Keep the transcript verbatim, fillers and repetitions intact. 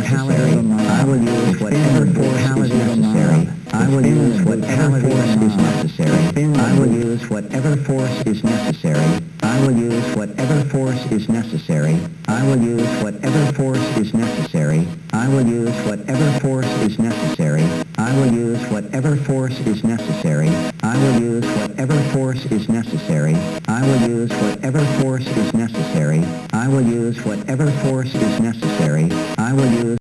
necessary. I will use whatever force is necessary. I will use whatever force is necessary. I will use whatever force is necessary. I will use whatever force is necessary. I will use whatever force is necessary. I will use whatever force is necessary. I will use whatever force is necessary. I will use whatever force is necessary. I will use whatever force is necessary. I will use whatever force is necessary. I will use